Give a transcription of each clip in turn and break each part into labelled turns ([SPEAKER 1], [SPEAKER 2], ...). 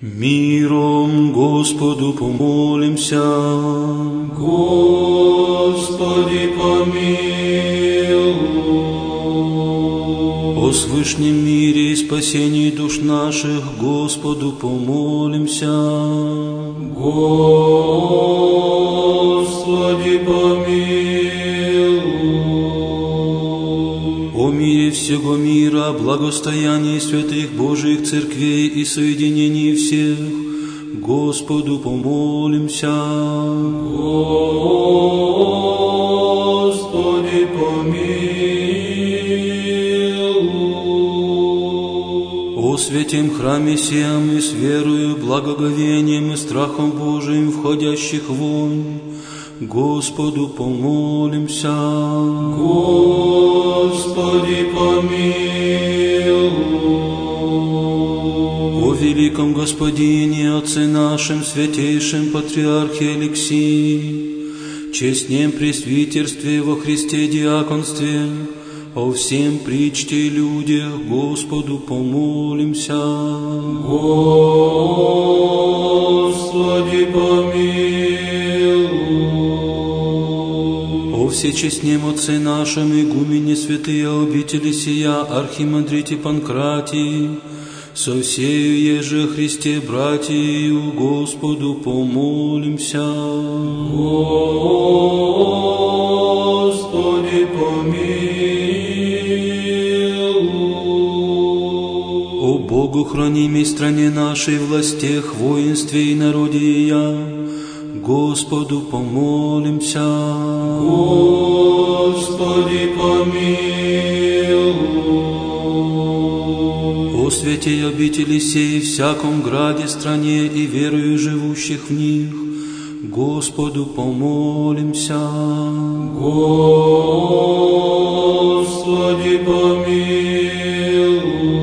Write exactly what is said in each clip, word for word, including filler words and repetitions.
[SPEAKER 1] Миром Господу помолимся.
[SPEAKER 2] Господи, помилуй.
[SPEAKER 1] О свышнем мире и спасении душ наших Господу помолимся.
[SPEAKER 2] Господи, помилуй.
[SPEAKER 1] О мире всего мира, благостоянии святых Божьих церквей и соединении всех Господу помолимся.
[SPEAKER 2] Господи, помилуй.
[SPEAKER 1] О святем храме сем и с верою, благоговением и страхом Божиим входящих вон, Господу помолимся.
[SPEAKER 2] Господи, помилуй.
[SPEAKER 1] О великом Господине, Отце нашем, святейшем Патриархе Алексии, честнем пресвитерстве во Христе диаконстве, о всем причте людях Господу помолимся.
[SPEAKER 2] Господи, помилуй.
[SPEAKER 1] О всечестнем Отце нашем, игумене святые обители сия, архимандрите Панкратии, со всею еже Христе братию Господу помолимся.
[SPEAKER 2] Господи, помилуй.
[SPEAKER 1] О Богу хранимой стране нашей, властях, воинстве и народе ее, Господу помолимся.
[SPEAKER 2] Господи, помилуй.
[SPEAKER 1] О святей обители сей, всяком граде, стране и верою живущих в них, Господу помолимся.
[SPEAKER 2] Господи, помилуй.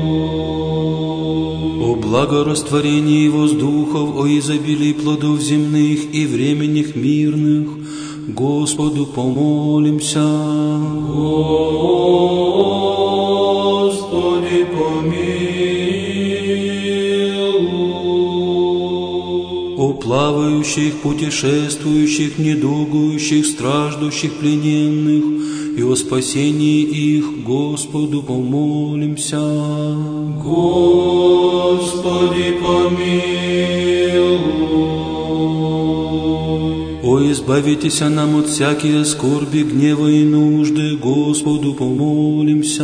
[SPEAKER 1] О благорастворении воздухов, о изобилии плодов земных и временных мирных, Господу помолимся.
[SPEAKER 2] Господи, помилуй.
[SPEAKER 1] О плавающих, путешествующих, недугующих, страждущих, плененных, и о спасении их Господу помолимся.
[SPEAKER 2] Господи, помилуй.
[SPEAKER 1] О избавитеся нам от всякие скорби, гнева и нужды, Господу помолимся.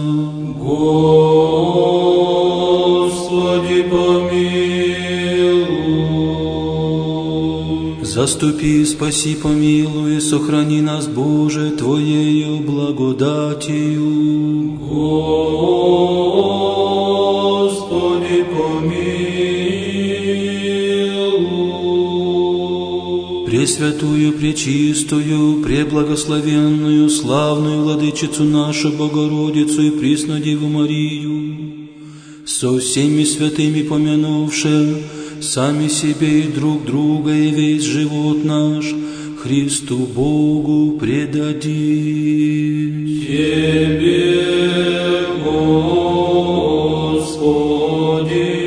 [SPEAKER 2] Господи, помилуй.
[SPEAKER 1] Заступи, спаси, помилуй, сохрани нас, Боже, Твоею благодатью.
[SPEAKER 2] Господи, помилуй.
[SPEAKER 1] Пресвятую, пречистую, преблагословенную, славную Владычицу нашу Богородицу и Преснодеву Марию, со всеми святыми помянувши сами себе и друг друга и весь живот наш Христу Богу предадим.
[SPEAKER 2] Тебе, Господи.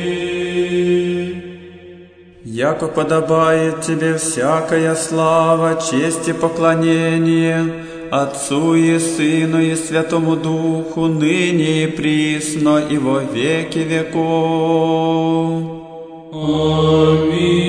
[SPEAKER 3] Яко подобает Тебе всякая слава, честь и поклонение Отцу и Сыну и Святому Духу, ныне и присно и во веки веков.
[SPEAKER 2] Аминь.